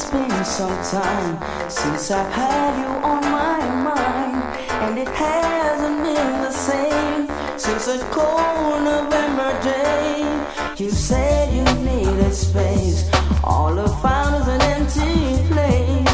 been some time since I've had you on my mind, and it hasn't been the same since a cold November day. You said you needed space, all I found is an empty place.